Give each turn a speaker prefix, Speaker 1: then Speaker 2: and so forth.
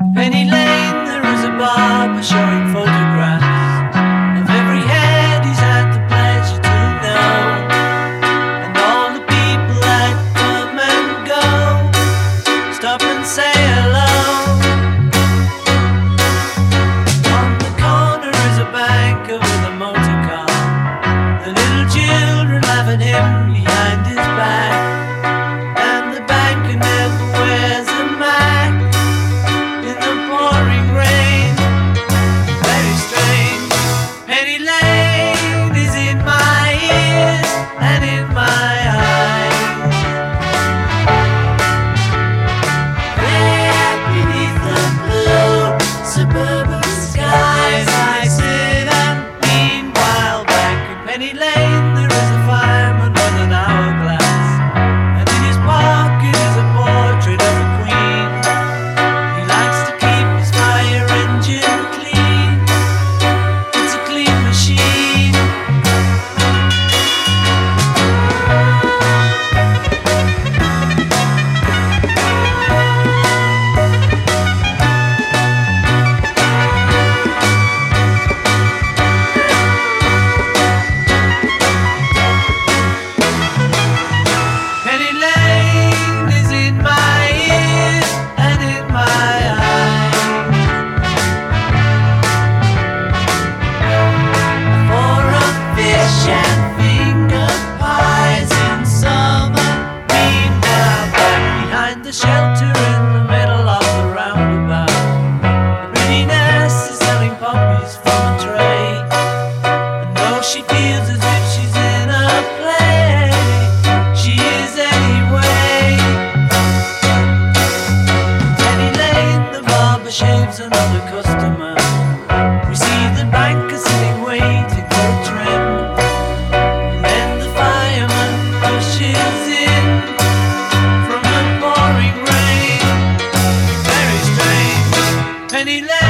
Speaker 1: Penny Lane, there is a barber showing photographs of every head he's had the pleasure to know, and all the people that come and go stop and say hello. On the corner is a banker with a motor car, the little children laugh at him behind his back, and the banker never wears a Mac in the pouring rain. Very strange. Penny Lane is in my ears and in my eyes. There beneath the blue suburban skies I sit and meanwhile back in Penny Lane there is a fireman with an hourglass, and in his pocket is a portrait of a queen. He likes to keep his fire engine clean. It's a clean machine. Penny Lane is in my ears and in my eyes. For a fish and finger pies in summer. Meanwhile, back behind the shelter in the middle of the roundabout, the pretty nurse is selling poppies from a tray, and though she feels as if she's in a play, she is anyway. Penny Lane, the barber shaves another customer. We see the banker sitting waiting for a trim, and then the fireman pushes in from the pouring rain. Very strange. Penny Lane.